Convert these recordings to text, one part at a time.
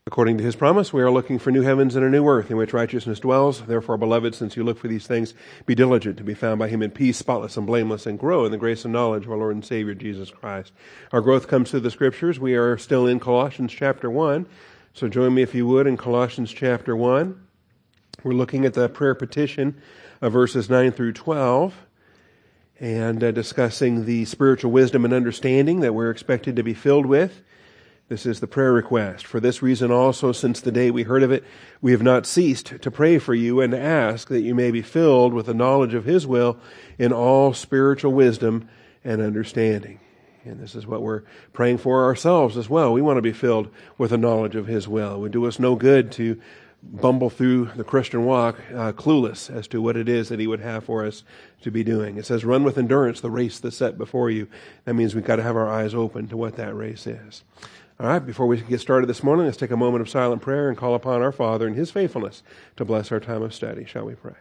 According to his promise, we are looking for new heavens and a new earth in which righteousness dwells. Therefore, beloved, since you look for these things, be diligent to be found by him in peace, spotless and blameless, and grow in the grace and knowledge of our Lord and Savior, Jesus Christ. Our growth comes through the Scriptures. We are still in Colossians chapter 1. So join me, if you would, in Colossians chapter 1. We're looking at the prayer petition of verses 9 through 12 and discussing the spiritual wisdom and understanding that we're expected to be filled with. This is the prayer request. For this reason also, since the day we heard of it, we have not ceased to pray for you and to ask that you may be filled with the knowledge of his will in all spiritual wisdom and understanding. And this is what we're praying for ourselves as well. We want to be filled with the knowledge of his will. It would do us no good to bumble through the Christian walk clueless as to what it is that he would have for us to be doing. It says, run with endurance the race that's set before you. That means we've got to have our eyes open to what that race is. All right, before we get started this morning, let's take a moment of silent prayer and call upon our Father and his faithfulness to bless our time of study. Shall we pray?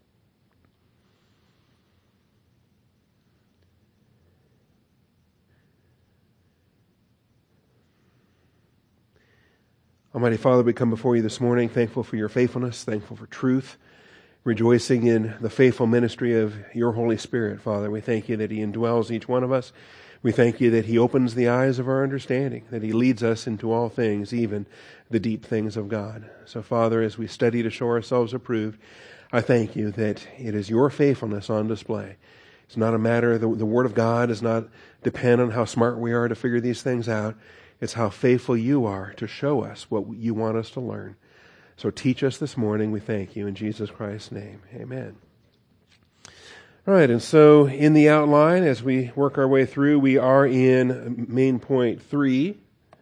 Almighty Father, we come before you this morning thankful for your faithfulness, thankful for truth, rejoicing in the faithful ministry of your Holy Spirit, Father. We thank you that he indwells each one of us. We thank you that he opens the eyes of our understanding, that he leads us into all things, even the deep things of God. So, Father, as we study to show ourselves approved, I thank you that it is your faithfulness on display. It's not a matter, the Word of God does not depend on how smart we are to figure these things out. It's how faithful you are to show us what you want us to learn. So teach us this morning, we thank you in Jesus Christ's name. Amen. All right, and so in the outline, as we work our way through, we are in main point 3.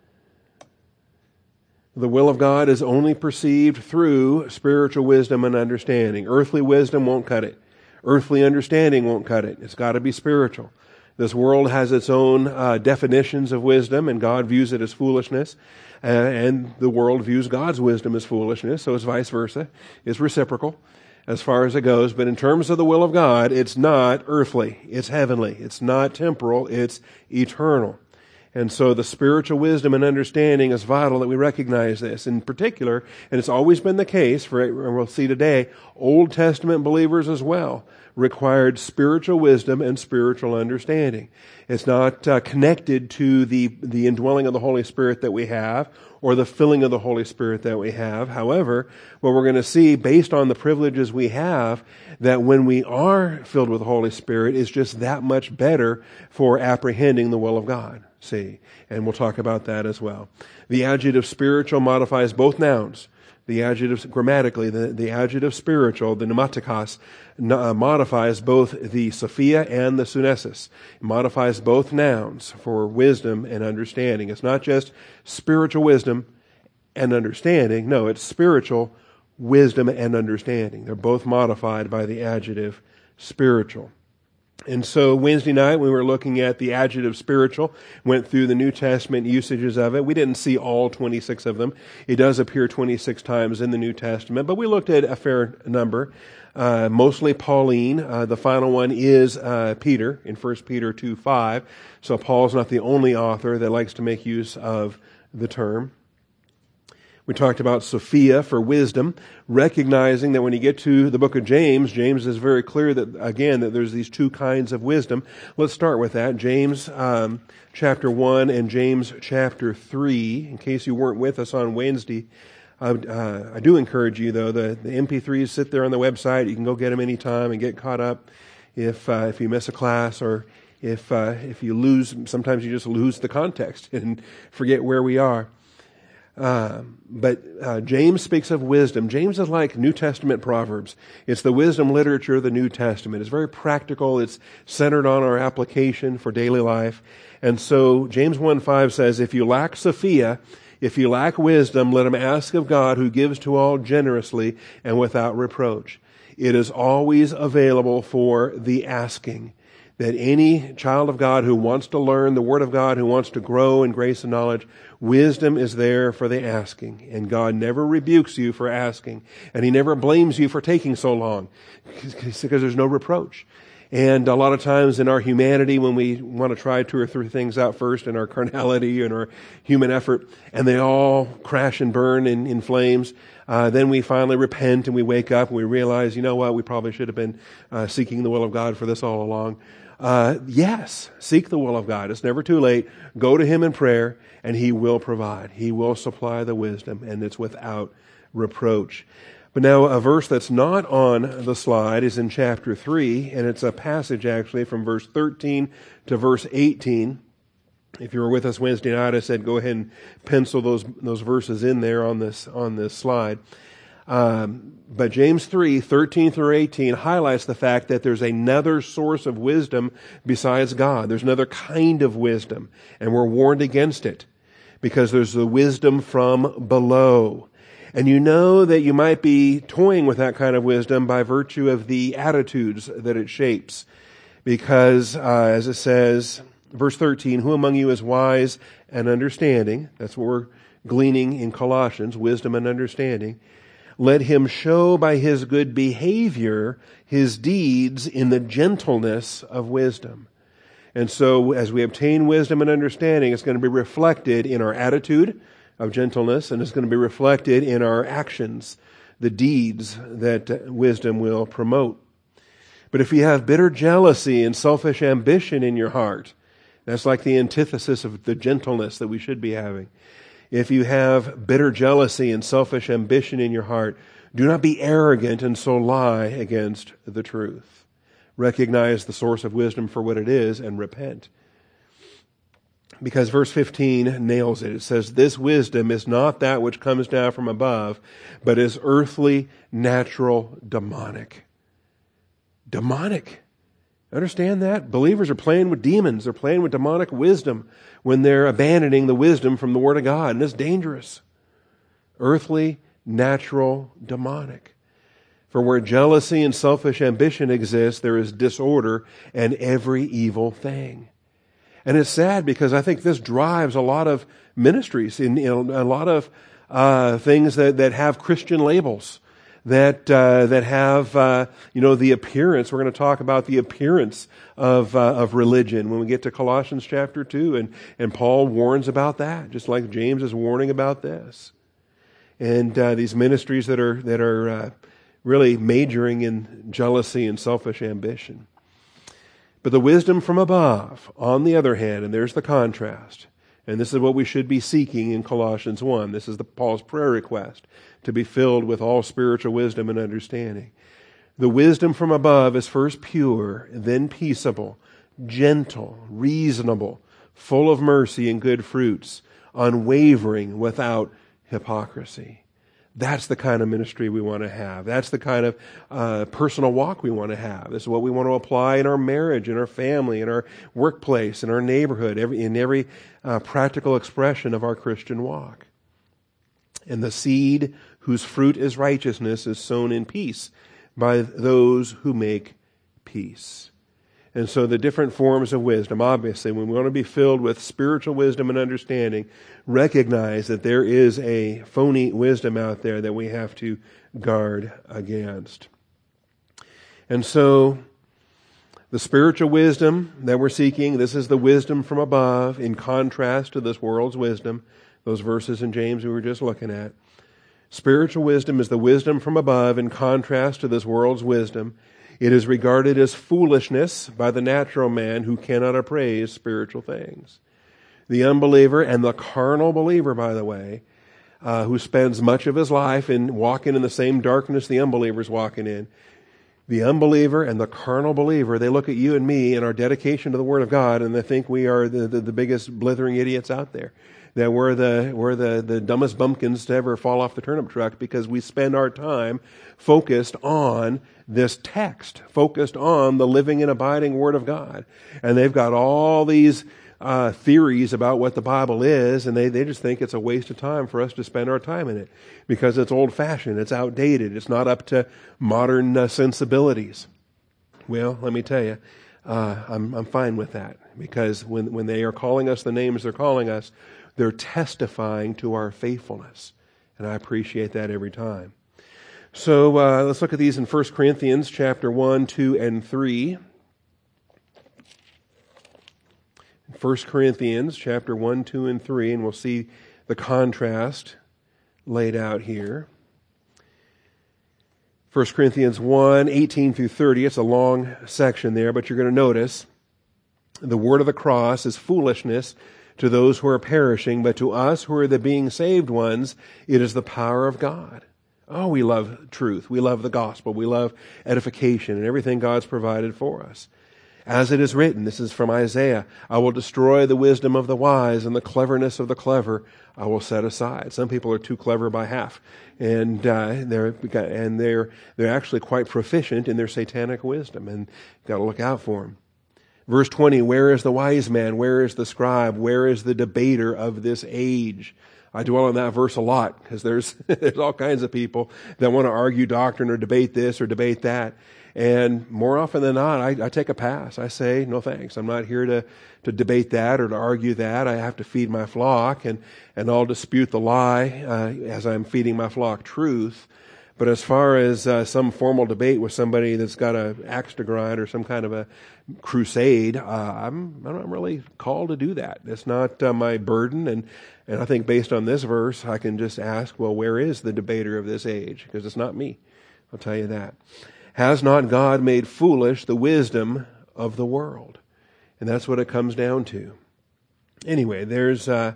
The will of God is only perceived through spiritual wisdom and understanding. Earthly wisdom won't cut it. Earthly understanding won't cut it. It's got to be spiritual. This world has its own definitions of wisdom, and God views it as foolishness, and the world views God's wisdom as foolishness, so it's vice versa. It's reciprocal as far as it goes, but in terms of the will of God, it's not earthly, it's heavenly. It's not temporal, it's eternal. And so the spiritual wisdom and understanding is vital that we recognize this. In particular, and it's always been the case, and we'll see today, Old Testament believers as well required spiritual wisdom and spiritual understanding. It's not connected to the indwelling of the Holy Spirit that we have or the filling of the Holy Spirit that we have. However, what we're going to see based on the privileges we have, that when we are filled with the Holy Spirit is just that much better for apprehending the will of God. See, and we'll talk about that as well. The adjective spiritual modifies both nouns. The adjective, grammatically, the adjective spiritual, the pneumatikos, modifies both the Sophia and the sunesis. It modifies both nouns for wisdom and understanding. It's not just spiritual wisdom and understanding. No, it's spiritual wisdom and understanding. They're both modified by the adjective spiritual. And so Wednesday night, we were looking at the adjective spiritual, went through the New Testament usages of it. We didn't see all 26 of them. It does appear 26 times in the New Testament, but we looked at a fair number, mostly Pauline. The final one is Peter in 1 Peter 2:5. So Paul's not the only author that likes to make use of the term. We talked about Sophia for wisdom, recognizing that when you get to the book of James, James is very clear that, again, that there's these two kinds of wisdom. Let's start with that. James chapter 1 and James chapter 3. In case you weren't with us on Wednesday, I do encourage you, though, the MP3s sit there on the website. You can go get them anytime and get caught up if you miss a class or if you lose. Sometimes you just lose the context and forget where we are. But James speaks of wisdom. James is like New Testament Proverbs. It's the wisdom literature of the New Testament. It's very practical. It's centered on our application for daily life. And so James 1:5 says, if you lack Sophia, if you lack wisdom, let him ask of God who gives to all generously and without reproach. It is always available for the asking. That any child of God who wants to learn the Word of God, who wants to grow in grace and knowledge, wisdom is there for the asking. And God never rebukes you for asking. And He never blames you for taking so long. Because there's no reproach. And a lot of times in our humanity, when we want to try 2 or 3 things out first in our carnality and our human effort, and they all crash and burn in flames, then we finally repent and we wake up and we realize, you know what, we probably should have been seeking the will of God for this all along. Yes, seek the will of God. It's never too late. Go to Him in prayer and He will provide. He will supply the wisdom, and it's without reproach. But now a verse that's not on the slide is in chapter 3, and it's a passage actually from verse 13 to verse 18. If you were with us Wednesday night, I said go ahead and pencil those verses in there on this slide. But James 3, 13 through 18 highlights the fact that there's another source of wisdom besides God. There's another kind of wisdom, and we're warned against it because there's the wisdom from below. And you know that you might be toying with that kind of wisdom by virtue of the attitudes that it shapes. Because, as it says, verse 13, who among you is wise and understanding? That's what we're gleaning in Colossians, wisdom and understanding. Let him show by his good behavior his deeds in the gentleness of wisdom. And so, as we obtain wisdom and understanding, it's going to be reflected in our attitude of gentleness, and it's going to be reflected in our actions, the deeds that wisdom will promote. But if you have bitter jealousy and selfish ambition in your heart, that's like the antithesis of the gentleness that we should be having. If you have bitter jealousy and selfish ambition in your heart, do not be arrogant and so lie against the truth. Recognize the source of wisdom for what it is and repent. Because verse 15 nails it. It says, this wisdom is not that which comes down from above, but is earthly, natural, demonic. Demonic. Understand that? Believers are playing with demons. They're playing with demonic wisdom when they're abandoning the wisdom from the Word of God. And it's dangerous. Earthly, natural, demonic. For where jealousy and selfish ambition exist, there is disorder and every evil thing. And it's sad because I think this drives a lot of ministries, in a lot of things that have Christian labels, that have the appearance. We're going to talk about the appearance of religion when we get to Colossians chapter 2, and Paul warns about that, just like James is warning about this. And these ministries that are really majoring in jealousy and selfish ambition. But the wisdom from above, on the other hand, and there's the contrast, and this is what we should be seeking in Colossians 1. This is Paul's prayer request, to be filled with all spiritual wisdom and understanding. The wisdom from above is first pure, then peaceable, gentle, reasonable, full of mercy and good fruits, unwavering, without hypocrisy. That's the kind of ministry we want to have. That's the kind of personal walk we want to have. This is what we want to apply in our marriage, in our family, in our workplace, in our neighborhood, in every practical expression of our Christian walk. And the seed whose fruit is righteousness is sown in peace by those who make peace. And so the different forms of wisdom, obviously, when we want to be filled with spiritual wisdom and understanding, recognize that there is a phony wisdom out there that we have to guard against. And so the spiritual wisdom that we're seeking, this is the wisdom from above in contrast to this world's wisdom, those verses in James we were just looking at. Spiritual wisdom is the wisdom from above in contrast to this world's wisdom. It is regarded as foolishness by the natural man who cannot appraise spiritual things. The unbeliever and the carnal believer, by the way, who spends much of his life in walking in the same darkness the unbeliever's walking in. The unbeliever and the carnal believer, they look at you and me and our dedication to the Word of God, and they think we are the biggest blithering idiots out there. That we're the dumbest bumpkins to ever fall off the turnip truck because we spend our time focused on this text, focused on the living and abiding Word of God. And they've got all these theories about what the Bible is, and they just think it's a waste of time for us to spend our time in it because it's old-fashioned, it's outdated, it's not up to modern sensibilities. Well, let me tell you, I'm fine with that because when they are calling us the names they're calling us, they're testifying to our faithfulness. And I appreciate that every time. So let's look at these in 1 Corinthians chapter 1, 2, and 3. 1 Corinthians chapter 1, 2, and 3, and we'll see the contrast laid out here. 1 Corinthians 1, 18 through 30. It's a long section there, but you're going to notice the word of the cross is foolishness to those who are perishing, but to us who are the being saved ones, it is the power of God. Oh, we love truth. We love the gospel. We love edification and everything God's provided for us. As it is written, this is from Isaiah, I will destroy the wisdom of the wise, and the cleverness of the clever I will set aside. Some people are too clever by half, and they're actually quite proficient in their satanic wisdom, and you've got to look out for them. Verse 20, where is the wise man? Where is the scribe? Where is the debater of this age? I dwell on that verse a lot because there's all kinds of people that want to argue doctrine or debate this or debate that. And more often than not, I take a pass. I say, no thanks. I'm not here to debate that or to argue that. I have to feed my flock, and I'll dispute the lie as I'm feeding my flock truth. But as far as some formal debate with somebody that's got an axe to grind or some kind of a crusade, I'm not really called to do that. It's not my burden. And I think based on this verse, I can just ask, well, where is the debater of this age? Because it's not me. I'll tell you that. Has not God made foolish the wisdom of the world? And that's what it comes down to. Anyway, there's a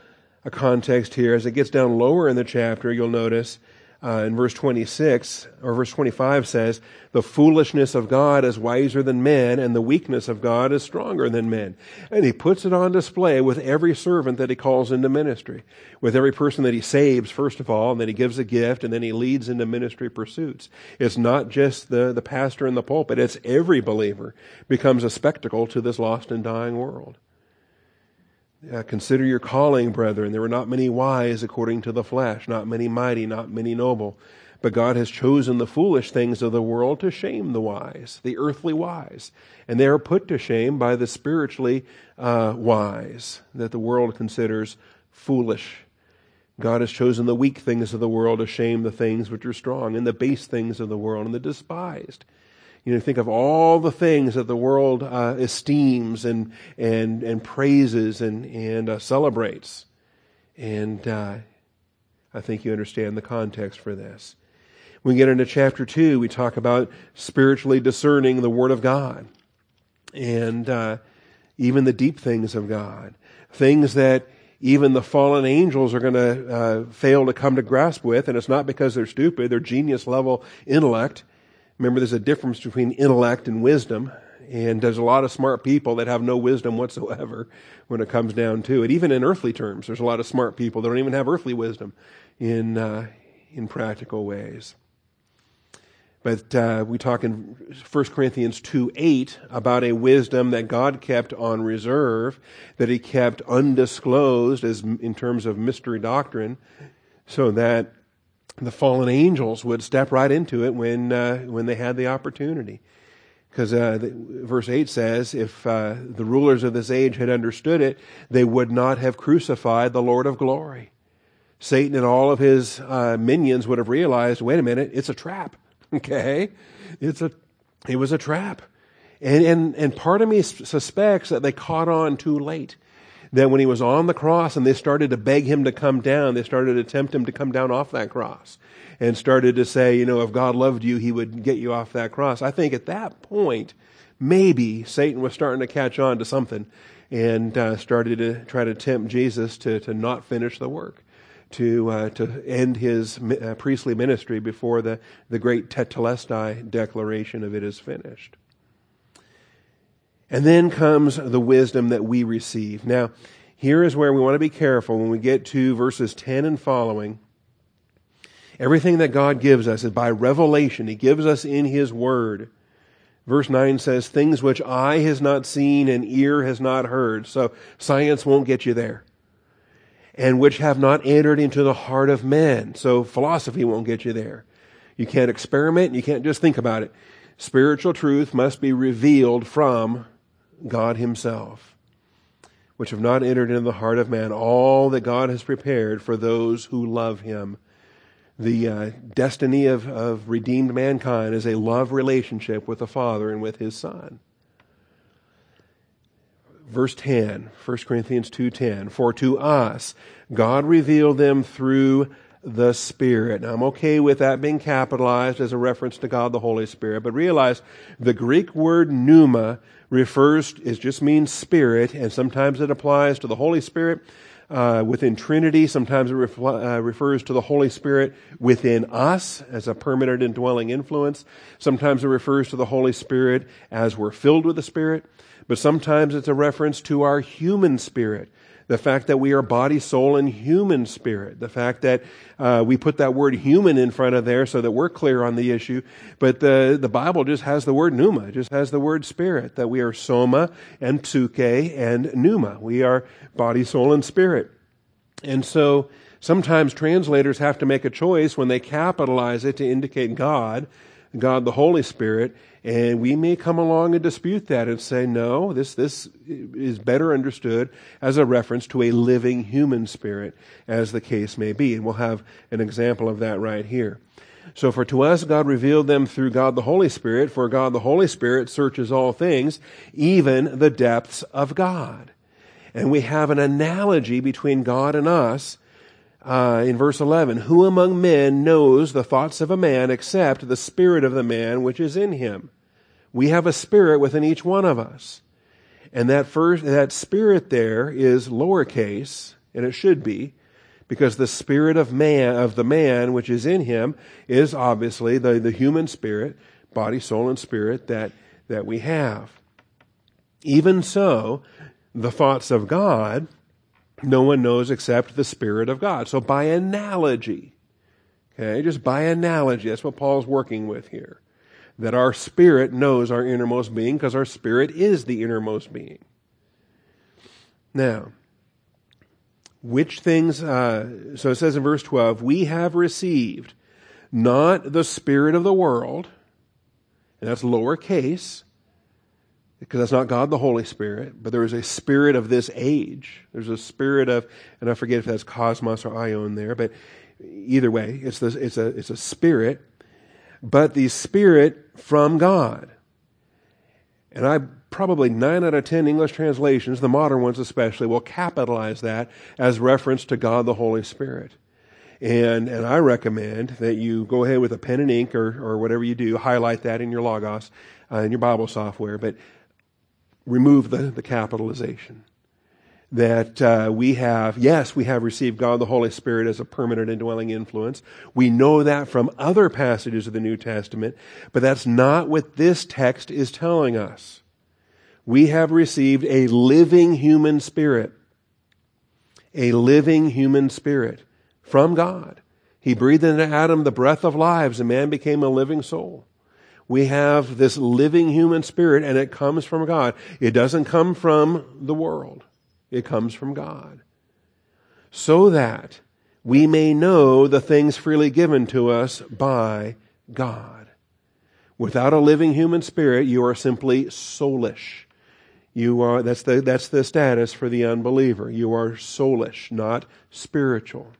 context here. As it gets down lower in the chapter, you'll notice in verse 26, or verse 25 says, the foolishness of God is wiser than men, and the weakness of God is stronger than men. And he puts it on display with every servant that he calls into ministry, with every person that he saves, first of all, and then he gives a gift, and then he leads into ministry pursuits. It's not just the pastor in the pulpit, it's every believer becomes a spectacle to this lost and dying world. Consider your calling, brethren. There were not many wise according to the flesh, not many mighty, not many noble. But God has chosen the foolish things of the world to shame the wise, the earthly wise. And they are put to shame by the spiritually wise that the world considers foolish. God has chosen the weak things of the world to shame the things which are strong, and the base things of the world, and the despised. Think of all the things that the world esteems and praises and celebrates. And I think you understand the context for this. When we get into chapter 2, we talk about spiritually discerning the Word of God. And even the deep things of God. Things that even the fallen angels are going to fail to come to grasp with. And it's not because they're stupid. They're genius level intellect. Remember, there's a difference between intellect and wisdom, and there's a lot of smart people that have no wisdom whatsoever when it comes down to it. Even in earthly terms, there's a lot of smart people that don't even have earthly wisdom in practical ways. But we talk in 1 Corinthians 2:8 about a wisdom that God kept on reserve, that he kept undisclosed as in terms of mystery doctrine, so that the fallen angels would step right into it when they had the opportunity. Because verse 8 says, if the rulers of this age had understood it, they would not have crucified the Lord of glory. Satan and all of his minions would have realized, wait a minute, it's a trap. Okay? It was a trap. And part of me suspects that they caught on too late. That when he was on the cross and they started to beg him to come down, they started to tempt him to come down off that cross and started to say, if God loved you, he would get you off that cross. I think at that point, maybe Satan was starting to catch on to something and started to try to tempt Jesus to not finish the work, to end his priestly ministry before the great Tetelestai declaration of it is finished. And then comes the wisdom that we receive. Now, here is where we want to be careful when we get to verses 10 and following. Everything that God gives us is by revelation. He gives us in his word. Verse 9 says, things which eye has not seen and ear has not heard. So science won't get you there. And which have not entered into the heart of men. So philosophy won't get you there. You can't experiment. You can't just think about it. Spiritual truth must be revealed from God himself, which have not entered into the heart of man, all that God has prepared for those who love him. The destiny of redeemed mankind is a love relationship with the Father and with his Son. Verse 10, 1 Corinthians 2:10, for to us God revealed them through the Spirit. Now, I'm okay with that being capitalized as a reference to God the Holy Spirit, but realize the Greek word pneuma it just means spirit, and sometimes it applies to the Holy Spirit within Trinity. Sometimes it refers to the Holy Spirit within us as a permanent indwelling influence. Sometimes it refers to the Holy Spirit as we're filled with the Spirit. But sometimes it's a reference to our human spirit. The fact that we are body, soul, and human spirit. The fact that we put that word human in front of there so that we're clear on the issue. But the Bible just has the word pneuma. It just has the word spirit. That we are soma and psuche and pneuma. We are body, soul, and spirit. And so sometimes translators have to make a choice when they capitalize it to indicate God the Holy Spirit, and we may come along and dispute that and say, no, this is better understood as a reference to a living human spirit, as the case may be. And we'll have an example of that right here. So for to us God revealed them through God the Holy Spirit, for God the Holy Spirit searches all things, even the depths of God. And we have an analogy between God and us in verse 11, who among men knows the thoughts of a man except the spirit of the man which is in him? We have a spirit within each one of us. And that spirit there is lowercase, and it should be, because the spirit of the man which is in him is obviously the human spirit, body, soul, and spirit that we have. Even so, the thoughts of God no one knows except the Spirit of God. So by analogy, just by analogy, that's what Paul's working with here. That our spirit knows our innermost being because our spirit is the innermost being. Now, which things, so it says in verse 12, we have received not the spirit of the world, and that's lowercase, because that's not God the Holy Spirit, but there is a spirit of this age. There's a spirit of, and I forget if that's cosmos or ion there, but either way, it's a spirit, but the Spirit from God. And probably 9 out of 10 English translations, the modern ones especially, will capitalize that as reference to God the Holy Spirit. And I recommend that you go ahead with a pen and ink or whatever you do, highlight that in your Logos, in your Bible software, but remove the capitalization. That we have received God the Holy Spirit as a permanent indwelling influence. We know that from other passages of the New Testament, but that's not what this text is telling us. We have received a living human spirit. A living human spirit from God. He breathed into Adam the breath of lives, and man became a living soul. We have this living human spirit, and it comes from God. It doesn't come from the world. It comes from God. So that we may know the things freely given to us by God. Without a living human spirit, you are simply soulish. That's the status for the unbeliever. You are soulish, not spiritual.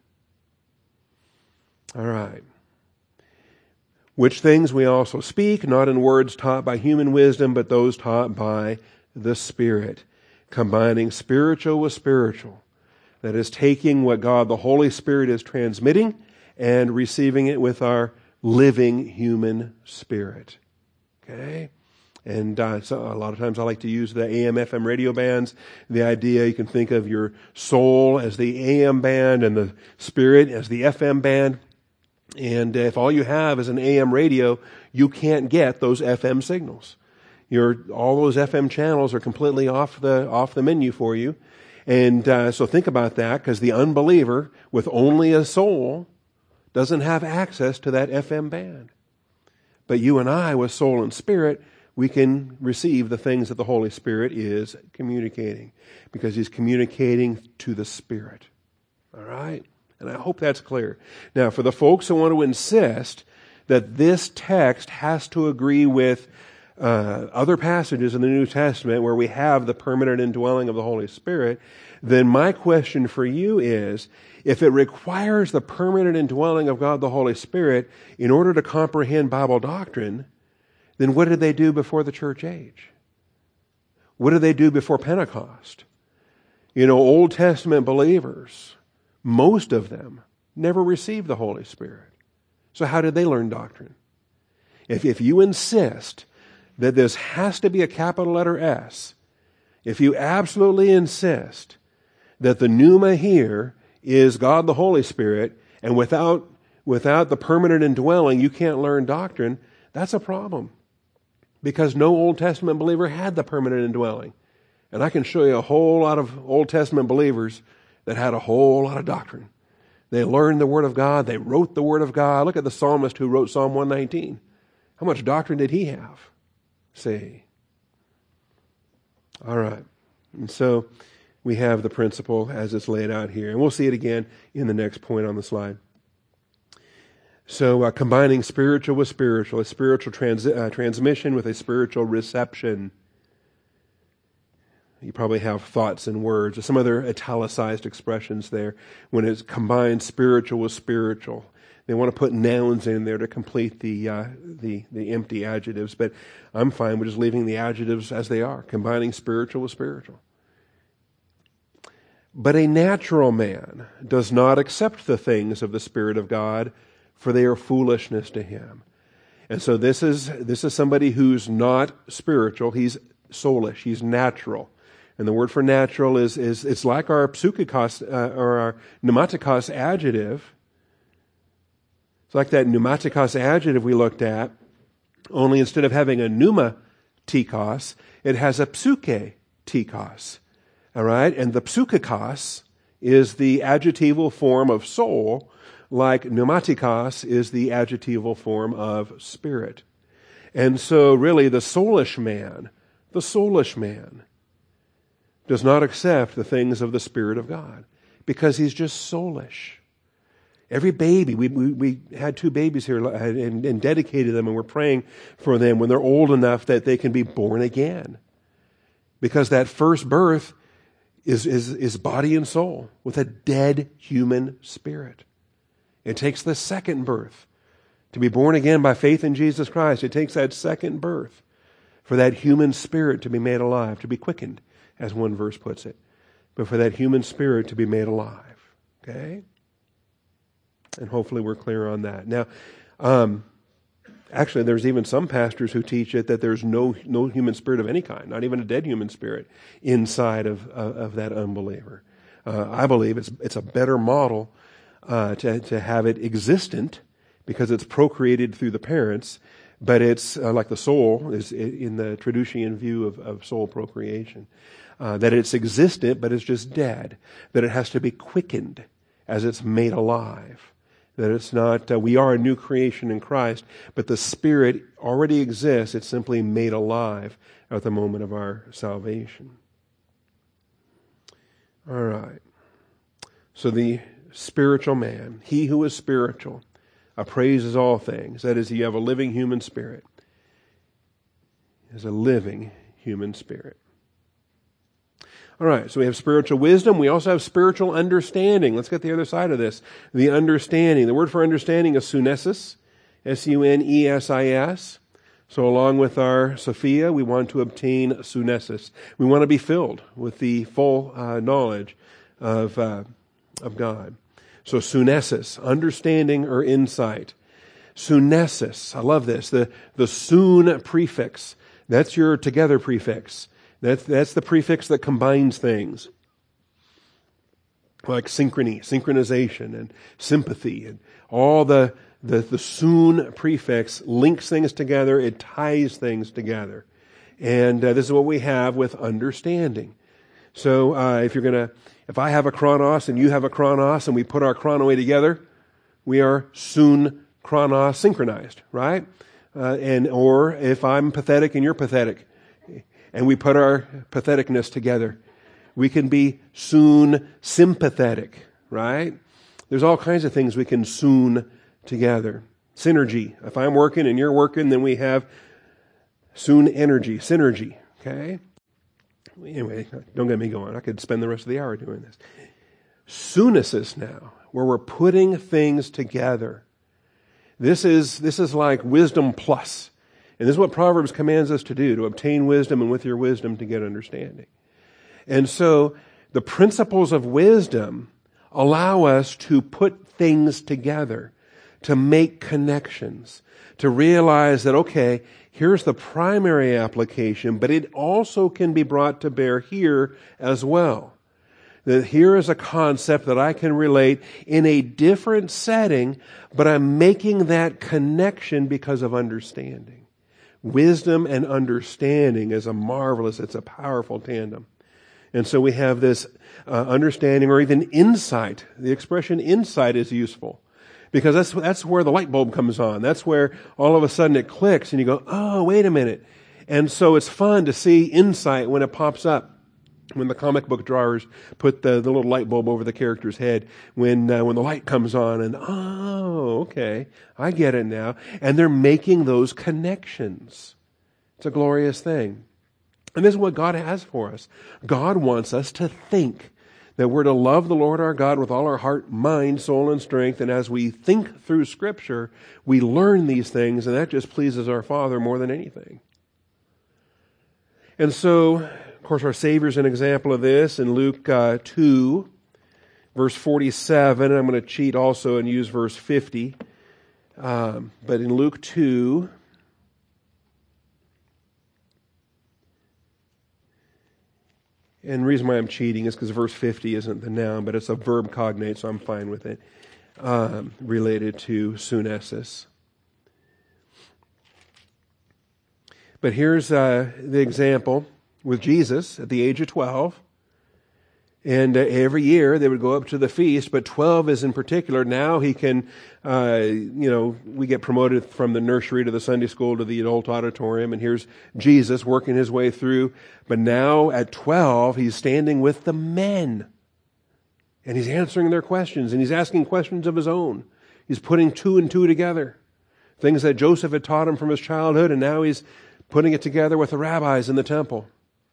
All right. Which things we also speak, not in words taught by human wisdom, but those taught by the Spirit, combining spiritual with spiritual. That is, taking what God the Holy Spirit is transmitting and receiving it with our living human spirit. Okay? And so a lot of times I like to use the AM, FM radio bands. The idea, you can think of your soul as the AM band and the spirit as the FM band. And if all you have is an AM radio, you can't get those FM signals. All those FM channels are completely off the menu for you. And so think about that, because the unbeliever with only a soul doesn't have access to that FM band. But you and I, with soul and spirit, we can receive the things that the Holy Spirit is communicating, because He's communicating to the Spirit. All right? And I hope that's clear. Now, for the folks who want to insist that this text has to agree with other passages in the New Testament where we have the permanent indwelling of the Holy Spirit, then my question for you is, if it requires the permanent indwelling of God the Holy Spirit in order to comprehend Bible doctrine, then what did they do before the church age? What did they do before Pentecost? Old Testament believers, most of them, never received the Holy Spirit. So how did they learn doctrine? If you insist that this has to be a capital letter S, if you absolutely insist that the pneuma here is God the Holy Spirit, and without the permanent indwelling you can't learn doctrine, that's a problem. Because no Old Testament believer had the permanent indwelling. And I can show you a whole lot of Old Testament believers that had a whole lot of doctrine. They learned the Word of God. They wrote the Word of God. Look at the psalmist who wrote Psalm 119. How much doctrine did he have? See. All right. And so we have the principle as it's laid out here. And we'll see it again in the next point on the slide. So combining spiritual with spiritual, a spiritual transmission with a spiritual reception. You probably have thoughts and words, or some other italicized expressions there when it's combined spiritual with spiritual. They want to put nouns in there to complete the empty adjectives, but I'm fine with just leaving the adjectives as they are, combining spiritual with spiritual. But a natural man does not accept the things of the Spirit of God, for they are foolishness to him. And so this is somebody who's not spiritual. He's soulish. He's natural. And the word for natural is it's like our psuchikos or our pneumatikos adjective. It's like that pneumatikos adjective we looked at, only instead of having a pneumatikos, it has a psuche-tikos. All right? And the psuchikos is the adjectival form of soul, like pneumatikos is the adjectival form of spirit. And so really the soulish man does not accept the things of the Spirit of God because he's just soulish. Every baby, we had 2 babies here and dedicated them, and we're praying for them when they're old enough that they can be born again. Because that first birth is body and soul with a dead human spirit. It takes the second birth to be born again by faith in Jesus Christ. It takes that second birth for that human spirit to be made alive, to be quickened, as one verse puts it. But for that human spirit to be made alive. Okay? And hopefully we're clear on that. Now, actually, there's even some pastors who teach it that there's no human spirit of any kind, not even a dead human spirit, inside of that unbeliever. I believe it's a better model to have it existent because it's procreated through the parents, but it's like the soul is in the Traducian view of soul procreation. That it's existent, but it's just dead. That it has to be quickened as it's made alive. That it's not, we are a new creation in Christ, but the Spirit already exists. It's simply made alive at the moment of our salvation. All right. So the spiritual man, he who is spiritual, appraises all things. That is, you have a living human spirit. Is a living human spirit. All right, so we have spiritual wisdom. We also have spiritual understanding. Let's get the other side of this. The understanding. The word for understanding is sunesis, S-U-N-E-S-I-S. So along with our Sophia, we want to obtain sunesis. We want to be filled with the full knowledge of God. So sunesis, understanding or insight. Sunesis, I love this. The sun prefix, that's your together prefix. That's the prefix that combines things. Like synchrony, synchronization, and sympathy, and all the sun prefix links things together, it ties things together. And this is what we have with understanding. So if I have a chronos and you have a chronos and we put our chronoi together, we are sun chronos synchronized, right? Or if I'm pathetic and you're pathetic, and we put our patheticness together, we can be soon sympathetic, right? There's all kinds of things we can soon together. Synergy. If I'm working and you're working, then we have soon energy, synergy, okay? Anyway, don't get me going. I could spend the rest of the hour doing this. Sunesis now, where we're putting things together. This is like wisdom plus. And this is what Proverbs commands us to do, to obtain wisdom, and with your wisdom to get understanding. And so the principles of wisdom allow us to put things together, to make connections, to realize that, okay, here's the primary application, but it also can be brought to bear here as well. That here is a concept that I can relate in a different setting, but I'm making that connection because of understanding. Wisdom and understanding is it's a powerful tandem. And so we have this understanding or even insight. The expression insight is useful because that's where the light bulb comes on. That's where all of a sudden it clicks and you go, oh, wait a minute. And so it's fun to see insight when it pops up. When the comic book drawers put the little light bulb over the character's head, when the light comes on and, oh, okay, I get it now. And they're making those connections. It's a glorious thing. And this is what God has for us. God wants us to think that we're to love the Lord our God with all our heart, mind, soul, and strength. And as we think through Scripture, we learn these things, and that just pleases our Father more than anything. And so, of course, our Savior's an example of this in Luke 2, verse 47. I'm going to cheat also and use verse 50. But in Luke 2, and the reason why I'm cheating is because verse 50 isn't the noun, but it's a verb cognate, so I'm fine with it, related to sunesis. But here's the example with Jesus at the age of 12. And every year they would go up to the feast, but 12 is in particular. Now he can, we get promoted from the nursery to the Sunday school to the adult auditorium, and here's Jesus working his way through. But now at 12, he's standing with the men, and he's answering their questions, and he's asking questions of his own. He's putting two and two together. Things that Joseph had taught him from his childhood, and now he's putting it together with the rabbis in the temple.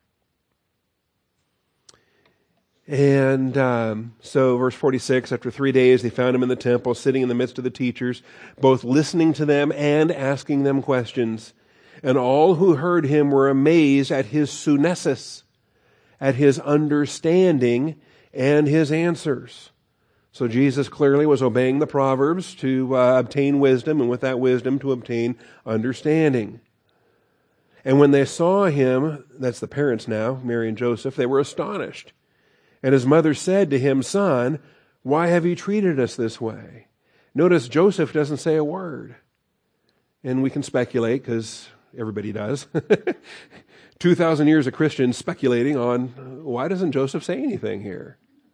And so verse 46, after 3 days, they found him in the temple, sitting in the midst of the teachers, both listening to them and asking them questions. And all who heard him were amazed at his sunesis, at his understanding and his answers. So Jesus clearly was obeying the Proverbs to obtain wisdom, and with that wisdom to obtain understanding. And when they saw him, that's the parents now, Mary and Joseph, they were astonished. And his mother said to him, Son, why have you treated us this way? Notice Joseph doesn't say a word. And we can speculate, because everybody does. 2,000 years of Christians speculating on why doesn't Joseph say anything here?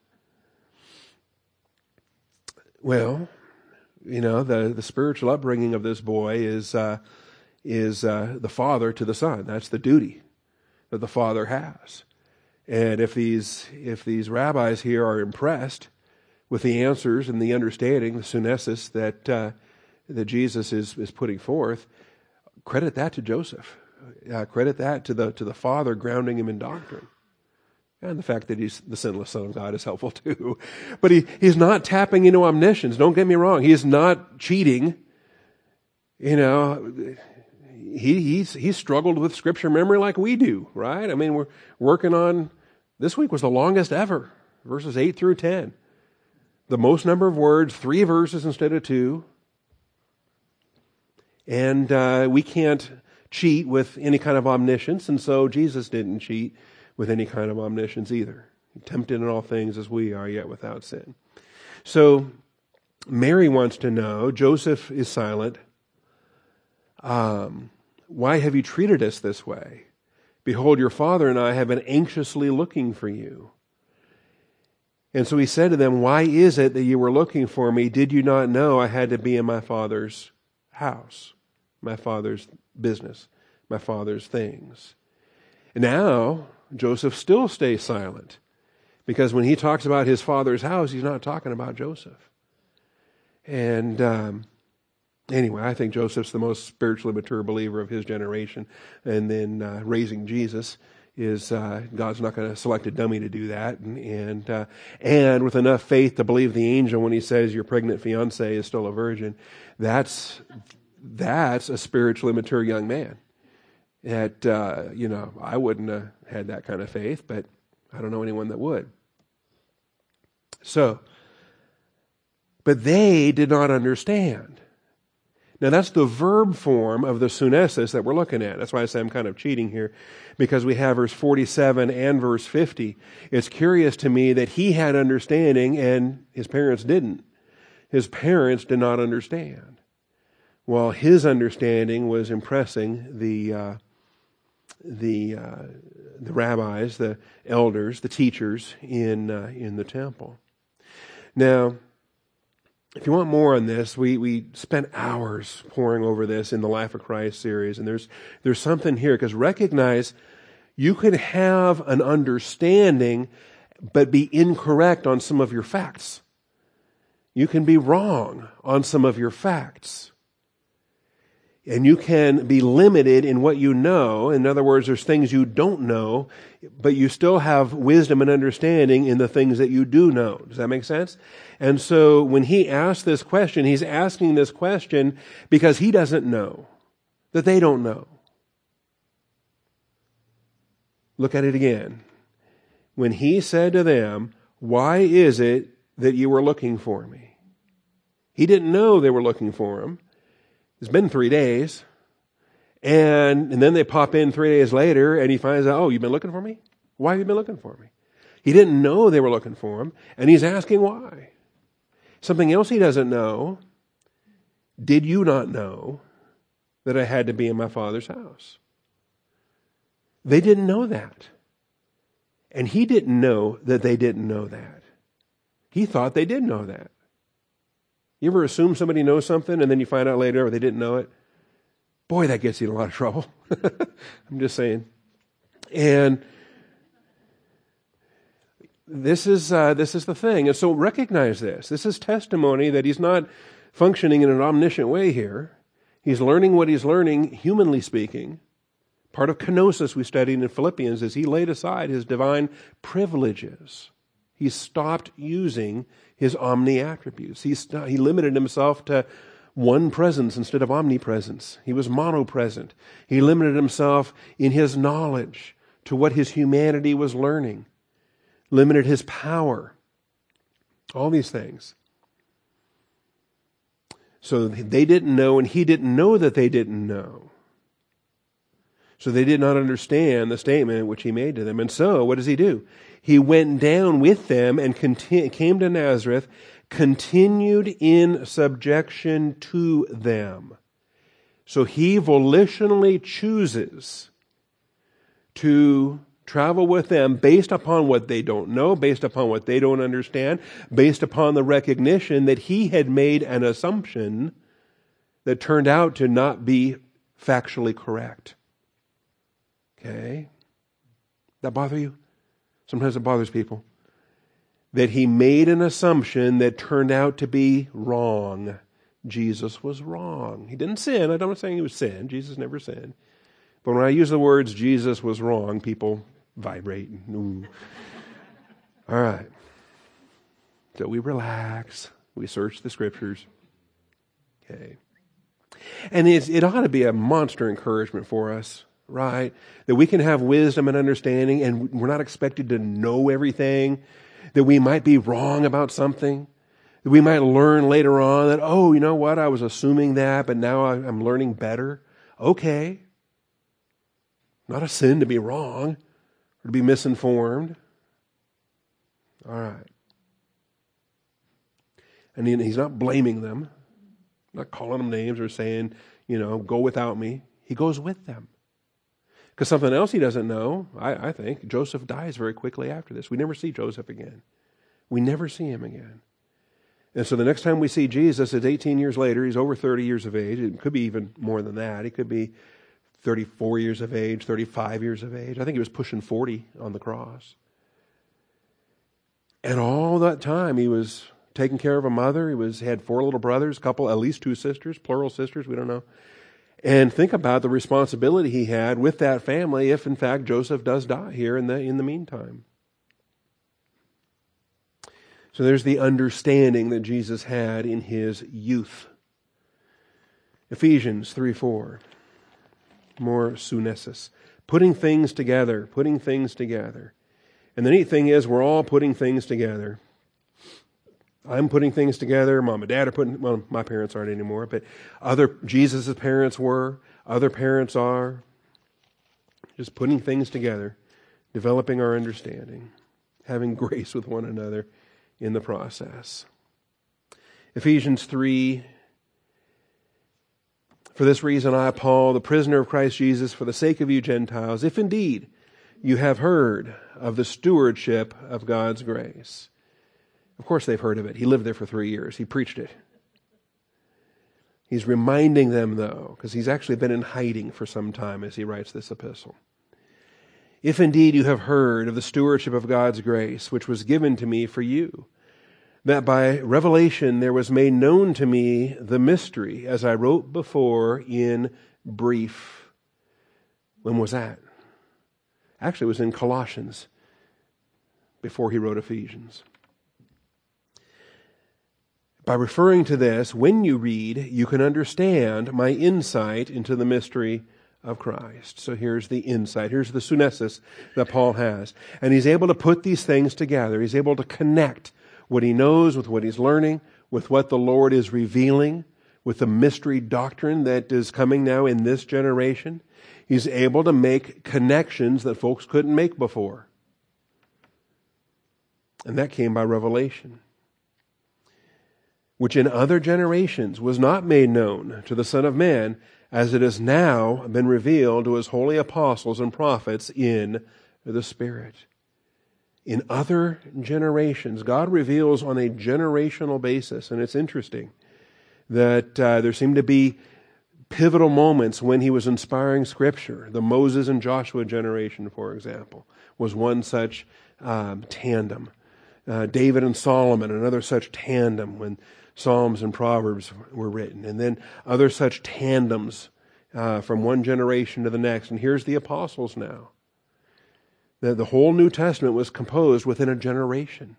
Well, the spiritual upbringing of this boy is the father to the son. That's the duty that the father has. And if these rabbis here are impressed with the answers and the understanding, the sunesis that Jesus is putting forth, credit that to Joseph. Credit that to the Father grounding him in doctrine. And the fact that he's the sinless Son of God is helpful too. But he's not tapping into omniscience. Don't get me wrong. He is not cheating. He's struggled with Scripture memory like we do, right? I mean, we're working on, this week was the longest ever, verses 8 through 10. The most number of words, 3 verses instead of 2. And we can't cheat with any kind of omniscience, and so Jesus didn't cheat with any kind of omniscience either. Tempted in all things as we are, yet without sin. So Mary wants to know, Joseph is silent. Why have you treated us this way? Behold, your father and I have been anxiously looking for you. And so he said to them, why is it that you were looking for me? Did you not know I had to be in my father's house, my father's business, my father's things? And now, Joseph still stays silent, because when he talks about his father's house, he's not talking about Joseph. And anyway, I think Joseph's the most spiritually mature believer of his generation. And then raising Jesus is, God's not going to select a dummy to do that. And with enough faith to believe the angel when he says your pregnant fiancée is still a virgin, that's that's a spiritually mature young man. That, I wouldn't have had that kind of faith, but I don't know anyone that would. So, but they did not understand. Now that's the verb form of the sunesis that we're looking at. That's why I say I'm kind of cheating here, because we have verse 47 and verse 50. It's curious to me that he had understanding and his parents didn't. His parents did not understand, while his understanding was impressing the rabbis, the elders, the teachers in the temple. Now, if you want more on this, we spent hours poring over this in the Life of Christ series, and there's something here, because recognize you could have an understanding but be incorrect on some of your facts. You can be wrong on some of your facts. And you can be limited in what you know. In other words, there's things you don't know, but you still have wisdom and understanding in the things that you do know. Does that make sense? And so when he asks this question, he's asking this question because he doesn't know, that they don't know. Look at it again. When he said to them, "Why is it that you were looking for me?" He didn't know they were looking for him. It's been 3 days. And then they pop in 3 days later and he finds out, "Oh, you've been looking for me? Why have you been looking for me?" He didn't know they were looking for him, and he's asking why. Something else he doesn't know. Did you not know that I had to be in my Father's house? They didn't know that. And he didn't know that they didn't know that. He thought they did know that. You ever assume somebody knows something and then you find out later they didn't know it? Boy, that gets you in a lot of trouble. I'm just saying. And this is the thing. And so recognize this. This is testimony that he's not functioning in an omniscient way here. He's learning what he's learning, humanly speaking. Part of kenosis we studied in Philippians is he laid aside his divine privileges. He stopped using his omni-attributes. He limited himself to one presence instead of omnipresence. He was monopresent. He limited himself in his knowledge to what his humanity was learning. Limited his power. All these things. So they didn't know, and he didn't know that they didn't know. So they did not understand the statement which he made to them. And so, what does he do? He went down with them and came to Nazareth, continued in subjection to them. So he volitionally chooses to travel with them based upon what they don't know, based upon what they don't understand, based upon the recognition that he had made an assumption that turned out to not be factually correct. Okay? That bother you? Sometimes it bothers people. That he made an assumption that turned out to be wrong. Jesus was wrong. He didn't sin. I'm not saying he was sin. Jesus never sinned. But when I use the words Jesus was wrong, people vibrate. Ooh. All right. So we relax. We search the scriptures. Okay. And it ought to be a monster encouragement for us. Right? That we can have wisdom and understanding, and we're not expected to know everything. That we might be wrong about something. That we might learn later on that, oh, you know what? I was assuming that, but now I'm learning better. Okay. Not a sin to be wrong or to be misinformed. All right. And he's not blaming them, not calling them names or saying, go without me. He goes with them. Because something else he doesn't know, I think, Joseph dies very quickly after this. We never see Joseph again. We never see him again. And so the next time we see Jesus is 18 years later. He's over 30 years of age. It could be even more than that. He could be 34 years of age, 35 years of age. I think he was pushing 40 on the cross. And all that time he was taking care of a mother. He had 4 little brothers, at least 2 sisters, plural sisters, we don't know. And think about the responsibility he had with that family if, in fact, Joseph does die here in the meantime. So there's the understanding that Jesus had in his youth. Ephesians 3:4. More sunesis. Putting things together. And the neat thing is we're all putting things together. I'm putting things together. Mom and Dad are putting, well, my parents aren't anymore, but Jesus' parents were, other parents are. Just putting things together, developing our understanding, having grace with one another in the process. Ephesians 3. For this reason I, Paul, the prisoner of Christ Jesus, for the sake of you Gentiles, if indeed you have heard of the stewardship of God's grace. Of course they've heard of it. He lived there for 3 years. He preached it. He's reminding them, though, because he's actually been in hiding for some time as he writes this epistle. If indeed you have heard of the stewardship of God's grace, which was given to me for you, that by revelation there was made known to me the mystery, as I wrote before in brief. When was that? Actually, it was in Colossians, before he wrote Ephesians. By referring to this, when you read, you can understand my insight into the mystery of Christ. So here's the insight. Here's the sunesis that Paul has. And he's able to put these things together. He's able to connect what he knows with what he's learning, with what the Lord is revealing, with the mystery doctrine that is coming now in this generation. He's able to make connections that folks couldn't make before. And that came by revelation, which in other generations was not made known to the Son of Man, as it has now been revealed to his holy apostles and prophets in the Spirit. In other generations, God reveals on a generational basis, and it's interesting that there seem to be pivotal moments when he was inspiring Scripture. The Moses and Joshua generation, for example, was one such tandem. David and Solomon, another such tandem when Psalms and Proverbs were written. And then other such tandems from one generation to the next. And here's the apostles now. The whole New Testament was composed within a generation,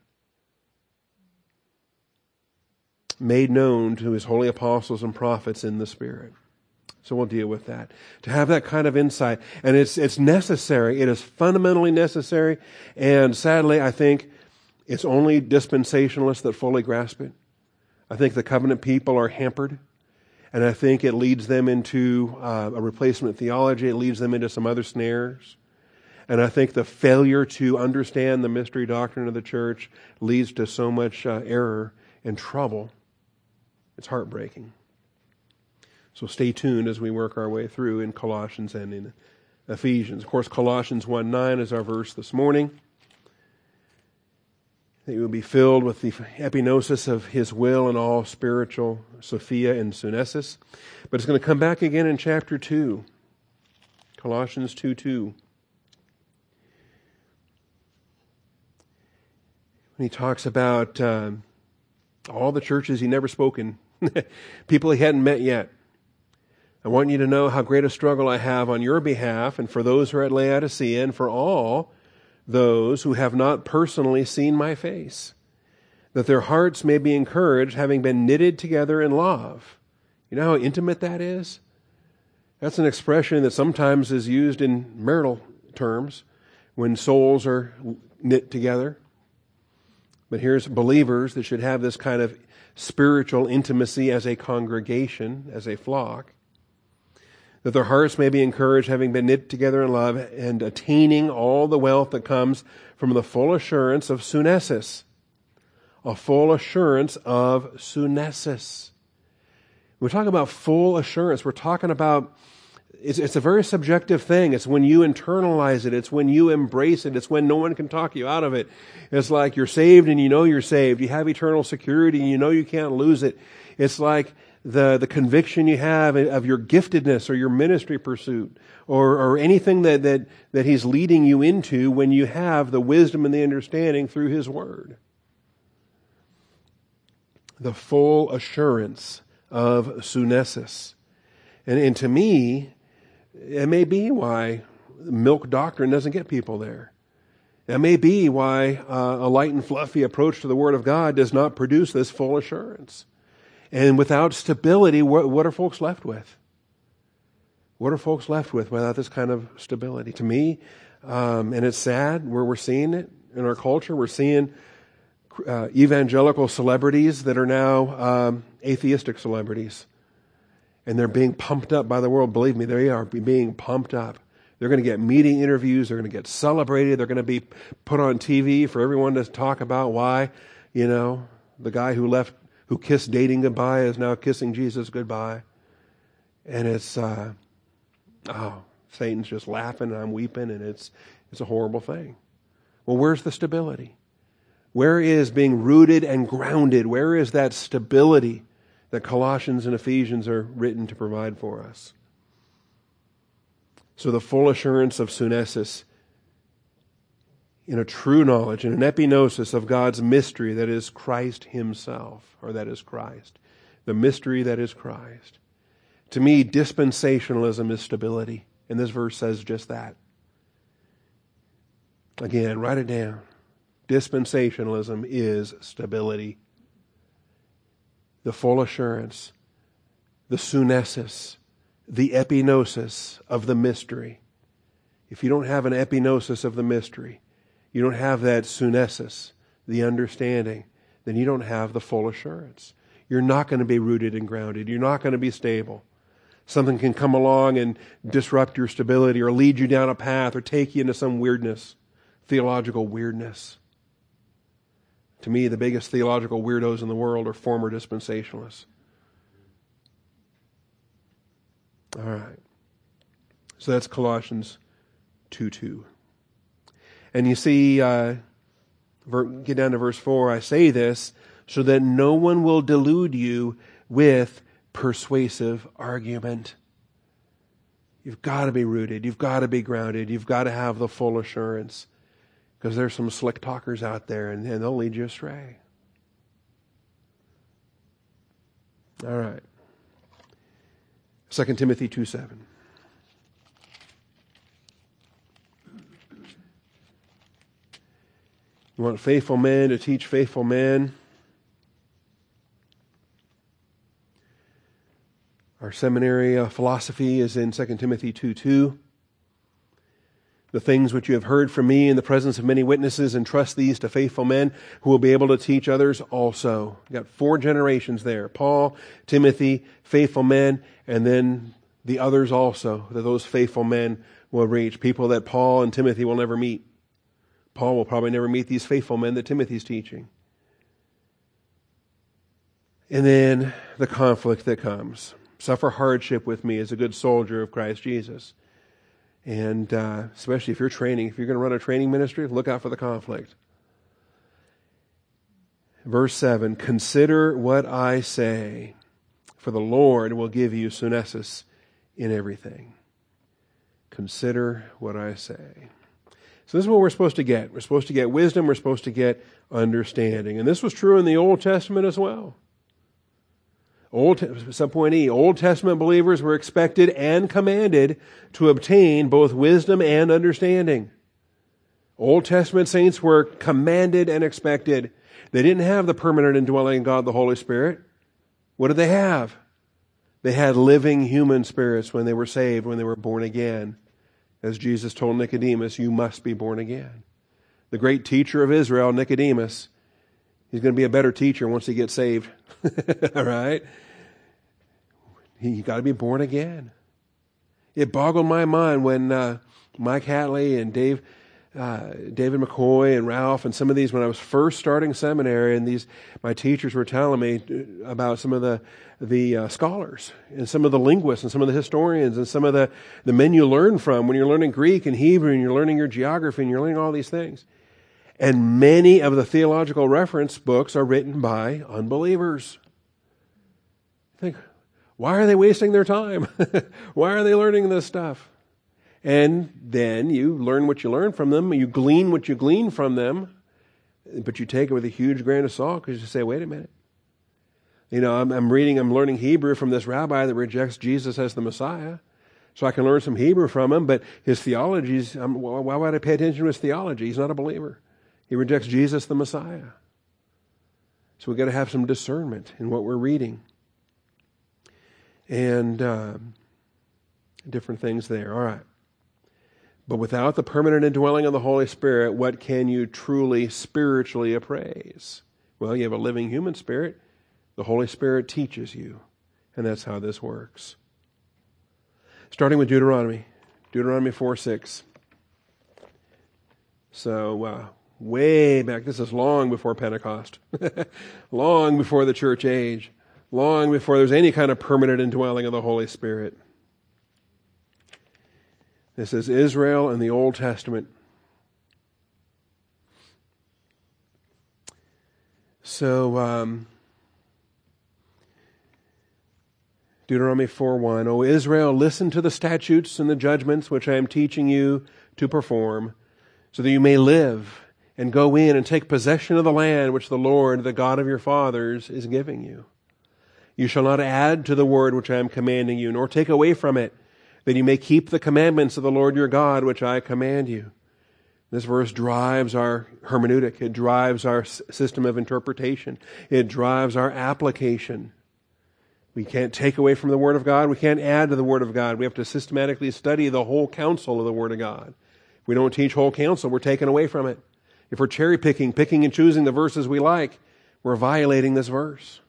made known to his holy apostles and prophets in the Spirit. So we'll deal with that. To have that kind of insight. And it's necessary. It is fundamentally necessary. And sadly, I think it's only dispensationalists that fully grasp it. I think the covenant people are hampered. And I think it leads them into a replacement theology. It leads them into some other snares. And I think the failure to understand the mystery doctrine of the church leads to so much error and trouble. It's heartbreaking. So stay tuned as we work our way through in Colossians and in Ephesians. Of course, Colossians 1:9 is our verse this morning. That you will be filled with the epignosis of his will and all spiritual Sophia and sunesis. But it's going to come back again in chapter 2. Colossians 2:2. When he talks about all the churches he never spoken, people he hadn't met yet. I want you to know how great a struggle I have on your behalf and for those who are at Laodicea and for all those who have not personally seen my face, that their hearts may be encouraged, having been knitted together in love. You know how intimate that is? That's an expression that sometimes is used in marital terms when souls are knit together. But here's believers that should have this kind of spiritual intimacy as a congregation, as a flock, that their hearts may be encouraged, having been knit together in love, and attaining all the wealth that comes from the full assurance of sunesis. A full assurance of sunesis. We're talking about full assurance. We're talking about, it's a very subjective thing. It's when you internalize it. It's when you embrace it. It's when no one can talk you out of it. It's like you're saved and you know you're saved. You have eternal security and you know you can't lose it. It's like the conviction you have of your giftedness or your ministry pursuit or anything that he's leading you into when you have the wisdom and the understanding through his word. The full assurance of sunesis. And to me, it may be why milk doctrine doesn't get people there. That may be why a light and fluffy approach to the Word of God does not produce this full assurance. And without stability, what are folks left with? What are folks left with without this kind of stability? To me, and it's sad where we're seeing it in our culture. We're seeing evangelical celebrities that are now atheistic celebrities. And they're being pumped up by the world. Believe me, they are being pumped up. They're going to get media interviews. They're going to get celebrated. They're going to be put on TV for everyone to talk about why, the guy who kissed dating goodbye is now kissing Jesus goodbye. And it's, Satan's just laughing and I'm weeping, and it's a horrible thing. Well, where's the stability? Where is being rooted and grounded? Where is that stability that Colossians and Ephesians are written to provide for us? So the full assurance of sunesis, in a true knowledge, in an epignosis of God's mystery that is Christ Himself, or that is Christ. The mystery that is Christ. To me, dispensationalism is stability. And this verse says just that. Again, write it down. Dispensationalism is stability. The full assurance, the sunesis, the epignosis of the mystery. If you don't have an epignosis of the mystery, you don't have that sunesis, the understanding, then you don't have the full assurance. You're not going to be rooted and grounded. You're not going to be stable. Something can come along and disrupt your stability or lead you down a path or take you into some weirdness, theological weirdness. To me, the biggest theological weirdos in the world are former dispensationalists. All right. So that's Colossians 2:2. And you see, get down to verse 4, I say this so that no one will delude you with persuasive argument. You've got to be rooted. You've got to be grounded. You've got to have the full assurance. Because there's some slick talkers out there and they'll lead you astray. All right. 2 Timothy 2:7. You want faithful men to teach faithful men. Our seminary philosophy is in 2 Timothy 2:2. The things which you have heard from me in the presence of many witnesses, entrust these to faithful men who will be able to teach others also. You've got 4 generations there. Paul, Timothy, faithful men, and then the others also that those faithful men will reach. People that Paul and Timothy will never meet. Paul will probably never meet these faithful men that Timothy's teaching. And then the conflict that comes. Suffer hardship with me as a good soldier of Christ Jesus. And especially if you're going to run a training ministry, look out for the conflict. Verse 7, consider what I say, for the Lord will give you sunesis in everything. Consider what I say. So this is what we're supposed to get. We're supposed to get wisdom. We're supposed to get understanding. And this was true in the Old Testament as well. Subpoint E, Old Testament believers were expected and commanded to obtain both wisdom and understanding. Old Testament saints were commanded and expected. They didn't have the permanent indwelling God, the Holy Spirit. What did they have? They had living human spirits when they were saved, when they were born again. As Jesus told Nicodemus, you must be born again. The great teacher of Israel, Nicodemus, he's going to be a better teacher once he gets saved. All right? You got to be born again. It boggled my mind when Mike Hatley and David McCoy and Ralph and some of these, when I was first starting seminary, and my teachers were telling me about some of the scholars and some of the linguists and some of the historians and some of the men you learn from when you're learning Greek and Hebrew and you're learning your geography and you're learning all these things. And many of the theological reference books are written by unbelievers. Think, why are they wasting their time? Why are they learning this stuff? And then you learn what you learn from them, you glean what you glean from them, but you take it with a huge grain of salt because you say, wait a minute. I'm learning Hebrew from this rabbi that rejects Jesus as the Messiah. So I can learn some Hebrew from him, but his theology, why would I pay attention to his theology? He's not a believer. He rejects Jesus the Messiah. So we've got to have some discernment in what we're reading. and different things there. All right. But without the permanent indwelling of the Holy Spirit, what can you truly spiritually appraise? Well, you have a living human spirit. The Holy Spirit teaches you. And that's how this works. Starting with Deuteronomy 4:6. So, way back, this is long before Pentecost, long before the church age, long before there's any kind of permanent indwelling of the Holy Spirit. This is Israel in the Old Testament. So, Deuteronomy 4:1, O Israel, listen to the statutes and the judgments which I am teaching you to perform, so that you may live and go in and take possession of the land which the Lord, the God of your fathers, is giving you. You shall not add to the word which I am commanding you, nor take away from it, that you may keep the commandments of the Lord your God, which I command you. This verse drives our hermeneutic. It drives our system of interpretation. It drives our application. We can't take away from the Word of God. We can't add to the Word of God. We have to systematically study the whole counsel of the Word of God. If we don't teach whole counsel, we're taken away from it. If we're cherry picking and choosing the verses we like, we're violating this verse.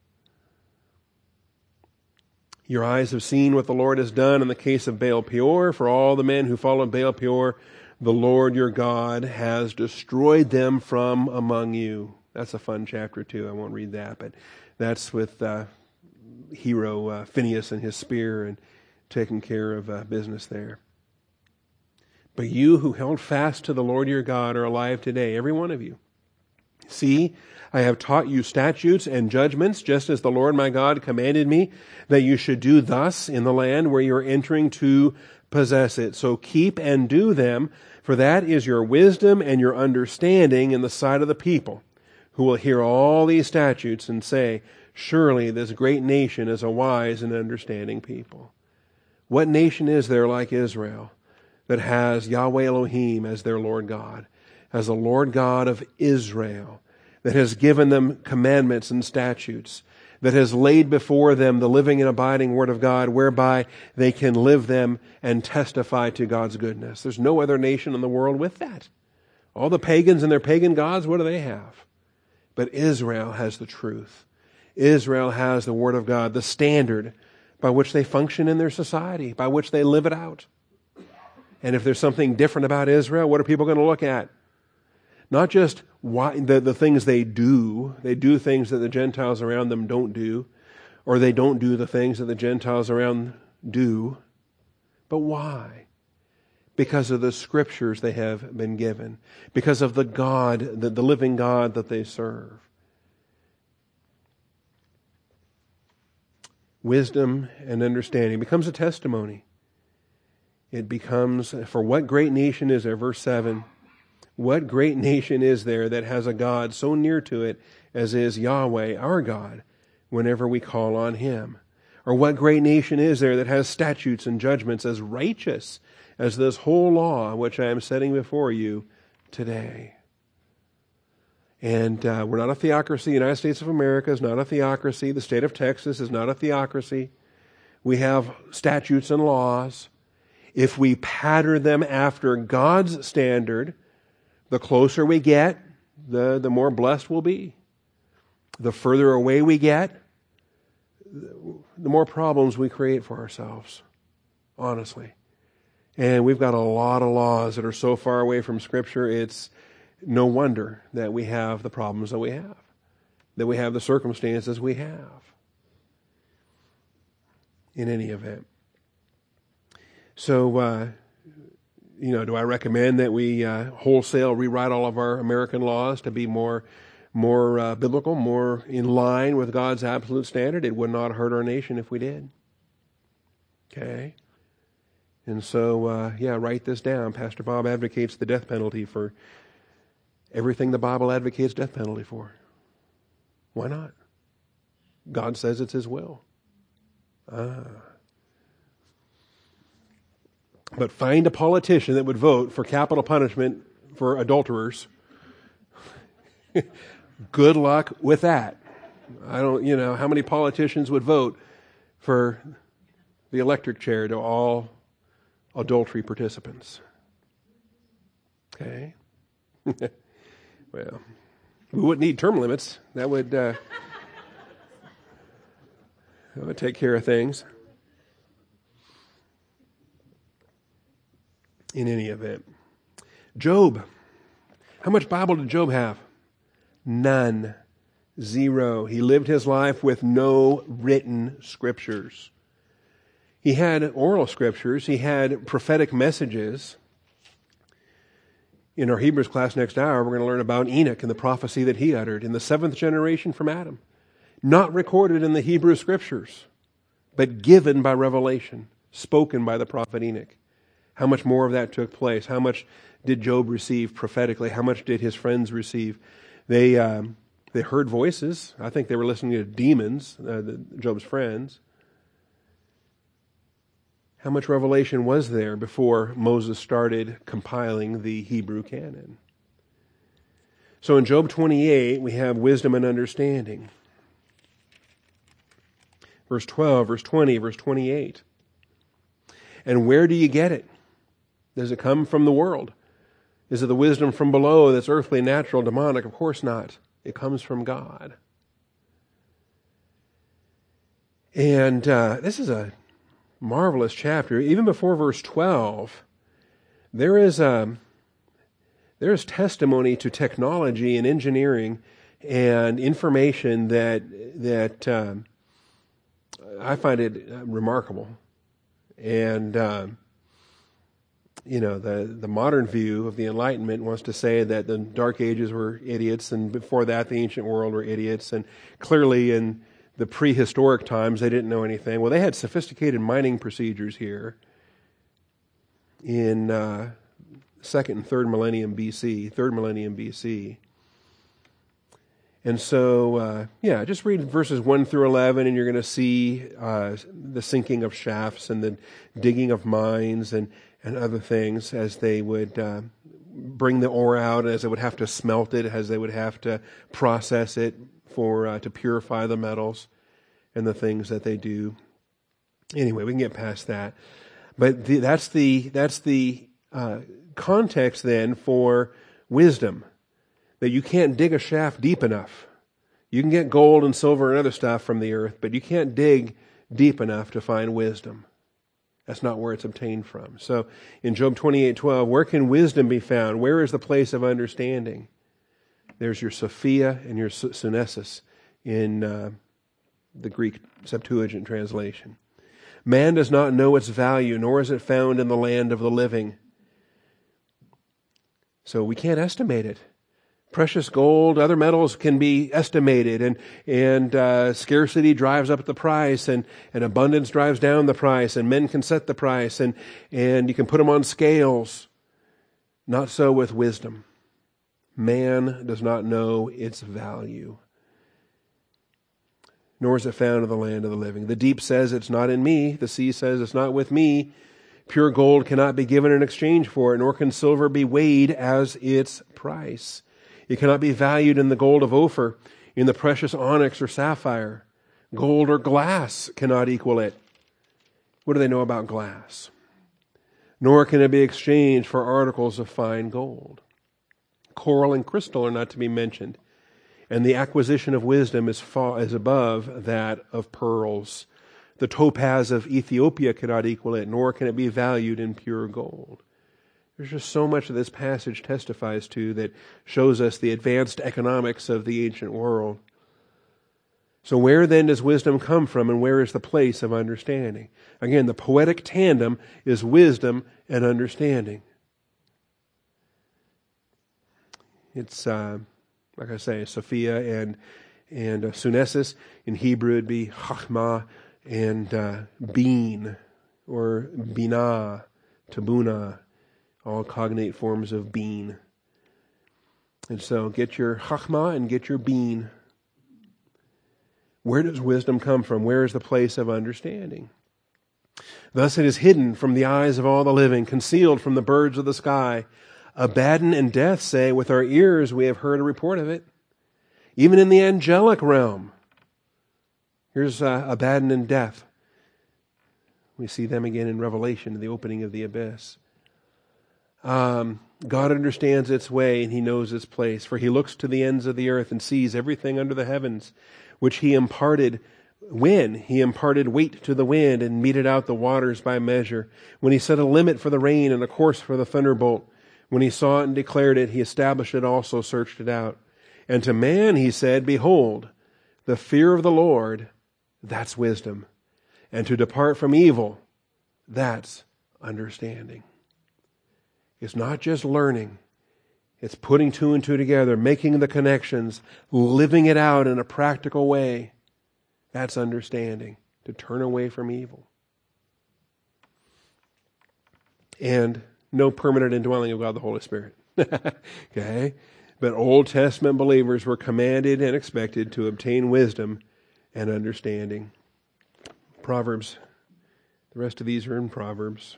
Your eyes have seen what the Lord has done in the case of Baal Peor. For all the men who followed Baal Peor, the Lord your God has destroyed them from among you. That's a fun chapter too. I won't read that, but that's with hero Phinehas and his spear and taking care of business there. But you who held fast to the Lord your God are alive today, every one of you. See, I have taught you statutes and judgments, just as the Lord my God commanded me, that you should do thus in the land where you are entering to possess it. So keep and do them, for that is your wisdom and your understanding in the sight of the people, who will hear all these statutes and say, surely this great nation is a wise and understanding people. What nation is there like Israel that has Yahweh Elohim as their Lord God, as the Lord God of Israel, that has given them commandments and statutes, that has laid before them the living and abiding Word of God, whereby they can live them and testify to God's goodness? There's no other nation in the world with that. All the pagans and their pagan gods, what do they have? But Israel has the truth. Israel has the Word of God, the standard by which they function in their society, by which they live it out. And if there's something different about Israel, what are people going to look at? Not just the things they do. They do things that the Gentiles around them don't do, or they don't do the things that the Gentiles around do. But why? Because of the scriptures they have been given. Because of the God, the living God that they serve. Wisdom and understanding becomes a testimony. It becomes, for what great nation is there? Verse 7. What great nation is there that has a God so near to it as is Yahweh, our God, whenever we call on Him? Or what great nation is there that has statutes and judgments as righteous as this whole law which I am setting before you today? And we're not a theocracy. The United States of America is not a theocracy. The state of Texas is not a theocracy. We have statutes and laws. If we pattern them after God's standard, the closer we get, the more blessed we'll be. The further away we get, the more problems we create for ourselves, honestly. And we've got a lot of laws that are so far away from Scripture, it's no wonder that we have the problems that we have, that we have the circumstances we have, in any event. So, do I recommend that we wholesale rewrite all of our American laws to be more biblical, more in line with God's absolute standard? It would not hurt our nation if we did. Okay? And so, write this down. Pastor Bob advocates the death penalty for everything the Bible advocates death penalty for. Why not? God says it's His will. But find a politician that would vote for capital punishment for adulterers. Good luck with that. I don't, how many politicians would vote for the electric chair to all adultery participants. Okay? Well, we wouldn't need term limits. That would take care of things. In any event. Job. How much Bible did Job have? None. 0. He lived his life with no written scriptures. He had oral scriptures. He had prophetic messages. In our Hebrews class next hour, we're going to learn about Enoch and the prophecy that he uttered in the 7th generation from Adam. Not recorded in the Hebrew scriptures, but given by revelation, spoken by the prophet Enoch. How much more of that took place? How much did Job receive prophetically? How much did his friends receive? They heard voices. I think they were listening to demons, Job's friends. How much revelation was there before Moses started compiling the Hebrew canon? So in Job 28, we have wisdom and understanding. Verse 12, verse 20, verse 28. And where do you get it? Does it come from the world? Is it the wisdom from below that's earthly, natural, demonic? Of course not. It comes from God. And this is a marvelous chapter. Even before verse 12, there is testimony to technology and engineering and information that I find it remarkable. And the modern view of the Enlightenment wants to say that the Dark Ages were idiots, and before that the ancient world were idiots, and clearly in the prehistoric times they didn't know anything. Well, they had sophisticated mining procedures here in 2nd and 3rd millennium BC, 3rd millennium BC. And so, just read verses 1 through 11, and you're going to see the sinking of shafts and the digging of mines and other things as they would bring the ore out, as they would have to smelt it, as they would have to process it to purify the metals and the things that they do. Anyway, we can get past that. But that's the context then for wisdom. That you can't dig a shaft deep enough. You can get gold and silver and other stuff from the earth, but you can't dig deep enough to find wisdom. That's not where it's obtained from. So in Job 28:12, where can wisdom be found? Where is the place of understanding? There's your Sophia and your Sunesis in the Greek Septuagint translation. Man does not know its value, nor is it found in the land of the living. So we can't estimate it. Precious gold, other metals can be estimated, and scarcity drives up the price, and abundance drives down the price, and men can set the price, and you can put them on scales. Not so with wisdom. Man does not know its value, nor is it found in the land of the living. The deep says it's not in me. The sea says it's not with me. Pure gold cannot be given in exchange for it, nor can silver be weighed as its price. It cannot be valued in the gold of Ophir, in the precious onyx or sapphire. Gold or glass cannot equal it. What do they know about glass? Nor can it be exchanged for articles of fine gold. Coral and crystal are not to be mentioned, and the acquisition of wisdom is above that of pearls. The topaz of Ethiopia cannot equal it, nor can it be valued in pure gold. There's just so much that this passage testifies to that shows us the advanced economics of the ancient world. So where then does wisdom come from, and where is the place of understanding? Again, the poetic tandem is wisdom and understanding. It's, like I say, Sophia and Sunesis. In Hebrew it'd be Chachma and Bean, or Binah, Tabuna, all cognate forms of bean. And so get your Chachma and get your bean. Where does wisdom come from? Where is the place of understanding? Thus it is hidden from the eyes of all the living, concealed from the birds of the sky. Abaddon and death say, with our ears we have heard a report of it. Even in the angelic realm. Here's Abaddon and death. We see them again in Revelation, the opening of the abyss. God understands its way and He knows its place. For He looks to the ends of the earth and sees everything under the heavens, which He imparted when He imparted weight to the wind and meted out the waters by measure. When He set a limit for the rain and a course for the thunderbolt. When He saw it and declared it, He established it also, searched it out. And to man He said, behold, the fear of the Lord, that's wisdom. And to depart from evil, that's understanding. It's not just learning. It's putting two and two together, making the connections, living it out in a practical way. That's understanding, to turn away from evil. And no permanent indwelling of God the Holy Spirit. Okay? But Old Testament believers were commanded and expected to obtain wisdom and understanding. Proverbs. The rest of these are in Proverbs.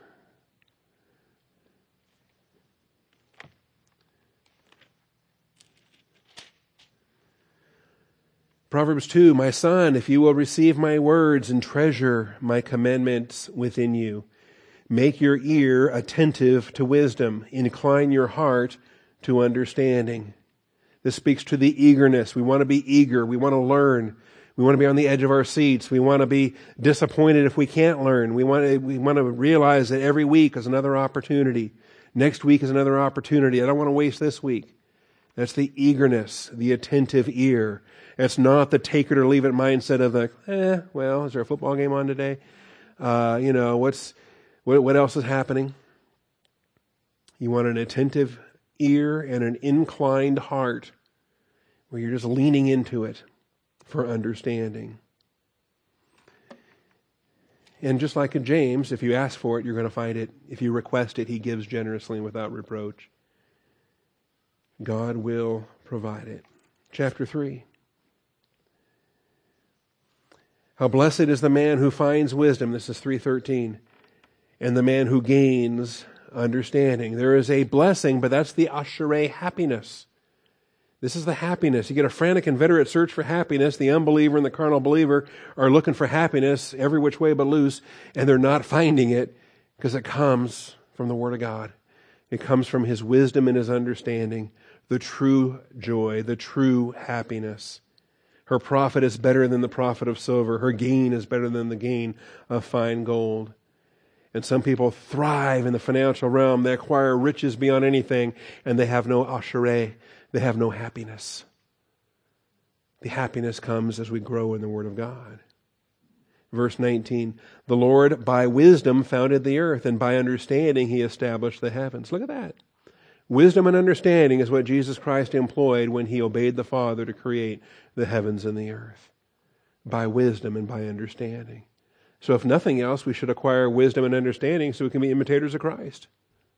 Proverbs 2, my son, if you will receive my words and treasure my commandments within you, make your ear attentive to wisdom, incline your heart to understanding. This speaks to the eagerness. We want to be eager. We want to learn. We want to be on the edge of our seats. We want to be disappointed if we can't learn. We want to realize that every week is another opportunity. Next week is another opportunity. I don't want to waste this week. That's the eagerness, the attentive ear. It's not the take it or leave it mindset of the, well, is there a football game on today? What else is happening? You want an attentive ear and an inclined heart where you're just leaning into it for understanding. And just like in James, if you ask for it, you're going to find it. If you request it, He gives generously and without reproach. God will provide it. Chapter 3. How blessed is the man who finds wisdom. This is 3:13. And the man who gains understanding. There is a blessing, but that's the ashereh happiness. This is the happiness. You get a frantic, inveterate search for happiness. The unbeliever and the carnal believer are looking for happiness every which way but loose, and they're not finding it because it comes from the Word of God. It comes from His wisdom and His understanding, the true joy, the true happiness. Her profit is better than the profit of silver. Her gain is better than the gain of fine gold. And some people thrive in the financial realm. They acquire riches beyond anything, and they have no ashereh. They have no happiness. The happiness comes as we grow in the Word of God. Verse 19, the Lord by wisdom founded the earth, and by understanding He established the heavens. Look at that. Wisdom and understanding is what Jesus Christ employed when He obeyed the Father to create the heavens and the earth. By wisdom and by understanding. So if nothing else, we should acquire wisdom and understanding so we can be imitators of Christ.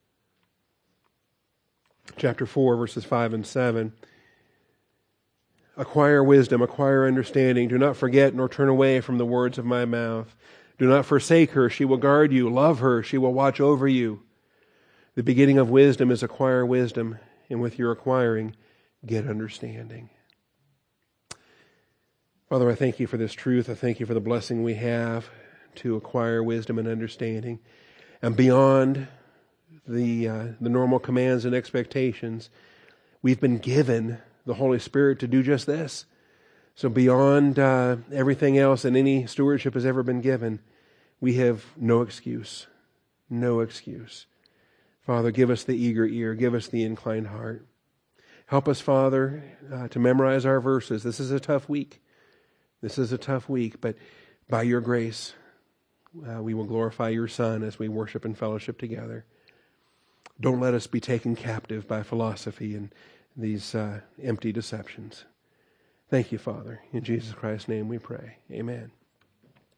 Chapter 4, verses 5 and 7. Acquire wisdom, acquire understanding. Do not forget nor turn away from the words of my mouth. Do not forsake her. She will guard you. Love her. She will watch over you. The beginning of wisdom is acquire wisdom, and with your acquiring, get understanding. Father, I thank You for this truth. I thank You for the blessing we have to acquire wisdom and understanding. And beyond the normal commands and expectations, we've been given the Holy Spirit to do just this. So beyond everything else that any stewardship has ever been given, we have no excuse. No excuse. Father, give us the eager ear. Give us the inclined heart. Help us, Father, to memorize our verses. This is a tough week. This is a tough week, but by Your grace, we will glorify Your Son as we worship and fellowship together. Don't let us be taken captive by philosophy and these empty deceptions. Thank You, Father. In Jesus Christ's name we pray. Amen.